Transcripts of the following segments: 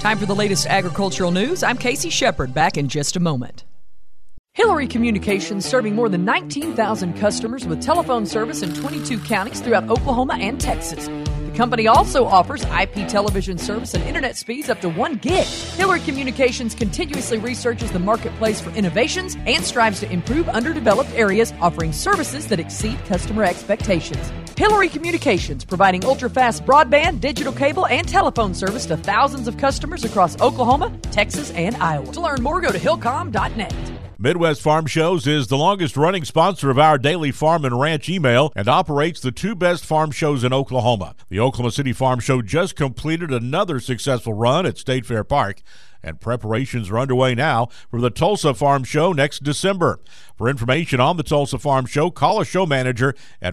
Time for the latest agricultural news. I'm Casey Shepard, back in just a moment. Hillary Communications, serving more than 19,000 customers with telephone service in 22 counties throughout Oklahoma and Texas. The company also offers IP television service and internet speeds up to 1 gig. Hillary Communications continuously researches the marketplace for innovations and strives to improve underdeveloped areas, offering services that exceed customer expectations. Hillary Communications, providing ultra-fast broadband, digital cable, and telephone service to thousands of customers across Oklahoma, Texas, and Iowa. To learn more, go to hillcom.net. Midwest Farm Shows is the longest-running sponsor of our daily farm and ranch email and operates the 2 best farm shows in Oklahoma. The Oklahoma City Farm Show just completed another successful run at State Fair Park, and preparations are underway now for the Tulsa Farm Show next December. For information on the Tulsa Farm Show, call a show manager at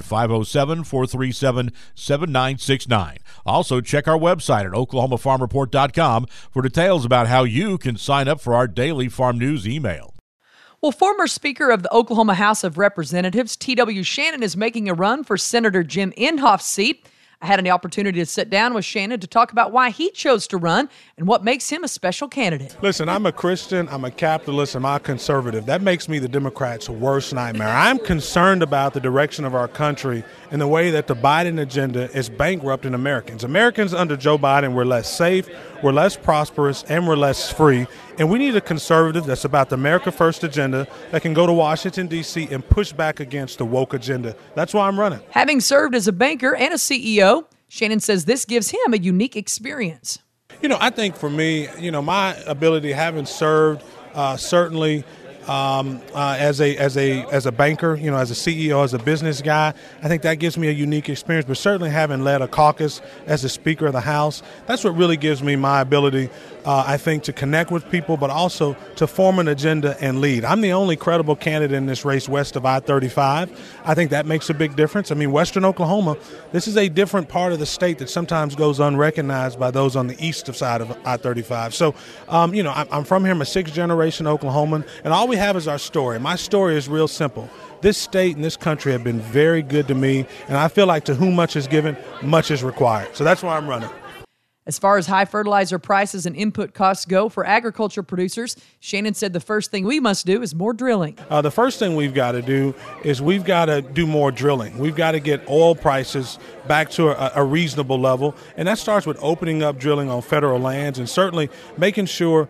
507-437-7969. Also, check our website at oklahomafarmreport.com for details about how you can sign up for our daily farm news email. Well, former Speaker of the Oklahoma House of Representatives, T.W. Shannon, is making a run for Senator Jim Inhofe's seat. I had an opportunity to sit down with Shannon to talk about why he chose to run and what makes him a special candidate. Listen, I'm a Christian, I'm a capitalist, and I'm a conservative. That makes me the Democrats' worst nightmare. I'm concerned about the direction of our country and the way that the Biden agenda is bankrupting Americans. Americans under Joe Biden, we're less safe, we're less prosperous, and we're less free. And we need a conservative that's about the America First agenda that can go to Washington, D.C. and push back against the woke agenda. That's why I'm running. Having served as a banker and a CEO, Shannon says this gives him a unique experience. I think for me, my ability, having served certainly as a banker, as a CEO, as a business guy, I think that gives me a unique experience. But certainly having led a caucus as a Speaker of the House, that's what really gives me my ability, I think, to connect with people, but also to form an agenda and lead. I'm the only credible candidate in this race west of I-35. I think that makes a big difference. I mean, Western Oklahoma, this is a different part of the state that sometimes goes unrecognized by those on the east side of I-35. So, I'm from here. I'm a 6th-generation Oklahoman, and all we have is our story. My story is real simple. This state and this country have been very good to me, and I feel like to whom much is given, much is required. So that's why I'm running. As far as high fertilizer prices and input costs go for agriculture producers, Shannon said the first thing we must do is more drilling. The first thing we've got to do is we've got to do more drilling. We've got to get oil prices back to a reasonable level, and that starts with opening up drilling on federal lands and certainly making sure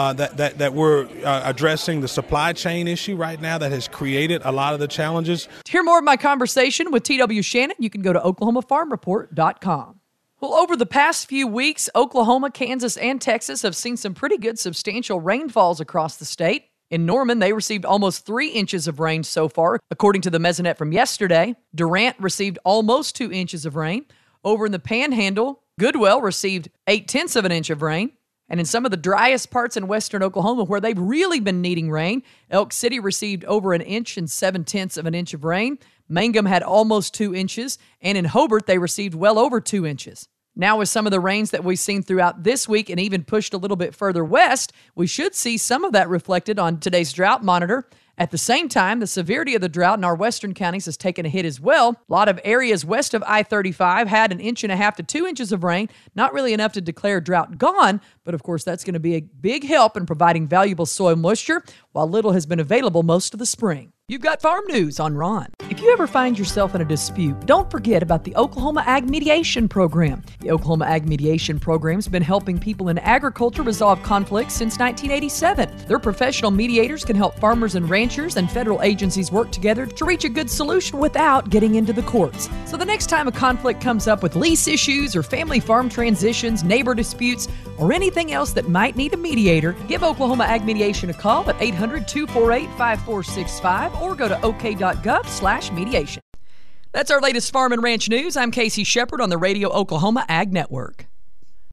that we're addressing the supply chain issue right now that has created a lot of the challenges. To hear more of my conversation with T.W. Shannon, you can go to oklahomafarmreport.com. Well, over the past few weeks, Oklahoma, Kansas, and Texas have seen some pretty good substantial rainfalls across the state. In Norman, they received almost 3 inches of rain so far, according to the Mesonet from yesterday. Durant received almost 2 inches of rain. Over in the Panhandle, Goodwell received 0.8 of an inch of rain. And in some of the driest parts in western Oklahoma where they've really been needing rain, Elk City received over 1 inch and 0.7 of an inch of rain. Mangum had almost 2 inches, and in Hobart, they received well over 2 inches. Now, with some of the rains that we've seen throughout this week and even pushed a little bit further west, we should see some of that reflected on today's drought monitor. At the same time, the severity of the drought in our western counties has taken a hit as well. A lot of areas west of I-35 had 1.5 inches to 2 inches of rain, not really enough to declare drought gone, but of course that's going to be a big help in providing valuable soil moisture, while little has been available most of the spring. You've got farm news on Ron. If you ever find yourself in a dispute, don't forget about the Oklahoma Ag Mediation Program. The Oklahoma Ag Mediation Program has been helping people in agriculture resolve conflicts since 1987. Their professional mediators can help farmers and ranchers and federal agencies work together to reach a good solution without getting into the courts. So the next time a conflict comes up with lease issues or family farm transitions, neighbor disputes, or anything else that might need a mediator, give Oklahoma Ag Mediation a call at 800-248-5465 or go to ok.gov/mediation. That's our latest farm and ranch news. I'm Casey Shepard on the Radio Oklahoma Ag Network.